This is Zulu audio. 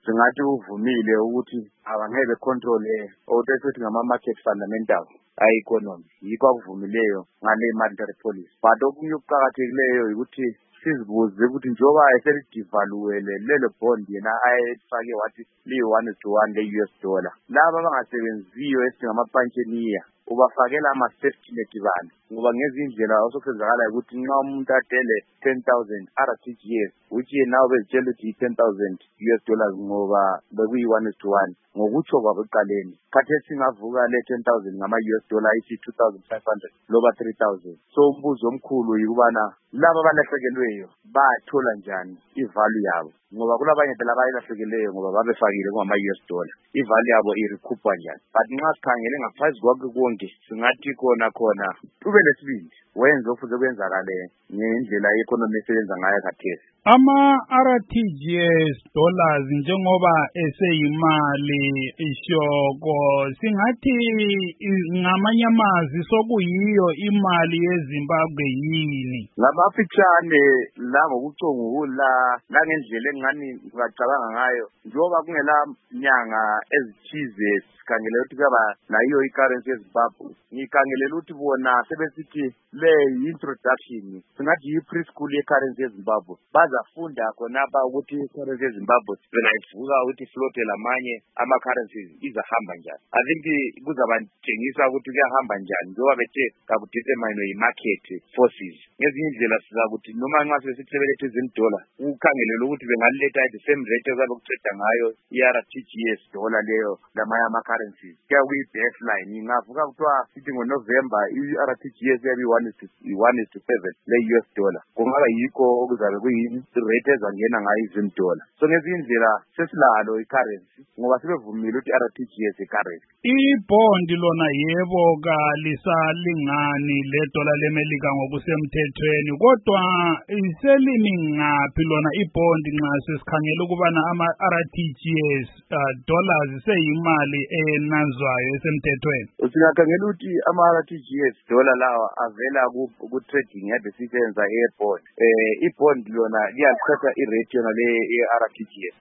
singathi uvumile ukuthi abangeke control ukuthi esithi ngama-market fundamental economy yikho akuvumileyo ngale monetary policy. But okunye okuqakathekileyo ukuthi sizibuze ukuthi njengoba eselidevaluele lelo bond yena ayefake wathi li-1:1 le-US dollar, laba abangasebenziyo esingama-pensioner ubafakela ama-safety net bani, ngoba ngezindlela osokwenzakala ukuthi nxa umuntu adele 10,000 RTGS which now bezitshela ukuthi $10,000 ngoba bekuyi-1:1 ngokutsho kwabo ekuqaleni. Khathesi singavuka le 10,000 ngama-US dollar ithi 2,500 loba 3,000. So umbuzo omkhulu yikubana laba abalahlekelweyo bathola njani ivalue yabo, ngoba kulabanye phela abayilahlekelweyo ngoba babefakile ngama-US dollar, ivalue yabo irecoupwa njani. But nxa sikhangele ngaphansi kwakho konke singathi khona ube lesibindi wenze okufuze kwenzakale ngendlela i-economy esebenza ngayo khathesi. Ama-RTGS dollars njengoba eseyimali ishoko, singathi ngamanye amazwi sokuyiyo imali yeZimbabwe yini? Ngamafitshane la ngokucungula langendlela engani ngacabanga ngayo, njengoba kungela nyanga ezithize sikhangele ukuthi kaba nayo i-currency yeZimbabwe, ngikhangelela ukuthi bona sebesithi le introduction singathi yi-preschool ye-currency yeZimbabwe. Bazafunda khonapha ukuthi i-currency yeZimbabwe phela ivuka ukuthi flote lamanye ama-currencies izahamba njani. I think kuzabatshengisa ukuthi kuyahamba njani njengoba bethe kakudetermine yi-market forces. Ngezinye indlela sizakuthi noma nxa sebesithi $10 ukhangelela ukuthi bengaliletha at the same rate ezabe kuceda ngayo i-RTGS dollar leyo lamanye ama-currencies. Kuyi-baseline ingavuka kuthiwa sithi ngoNovember i-RTGS yabe 1:7 le-US dollar, kungaba yikho okuzabe kuyi-rate ezangena ngayo $10. So ngezinye indlela sesilalo i-currency ngoba sebevumile ukuthi RTGS i-currency. Ibhondi lona yebo lisalingani le-dollar leMelika ngokusemthethweni, kodwa iselimi ngaphi lona ibhondi nxa sesikhangela ukubana ama-RTGS dollars seyimali enanzwayo esemthethweni? Singakhangela ukuthi ama-RTGS dollar lawa avela ku-trading yade sisenza e-bond. I-bond lona liyaliqhatha i-rate yona le-RTGS.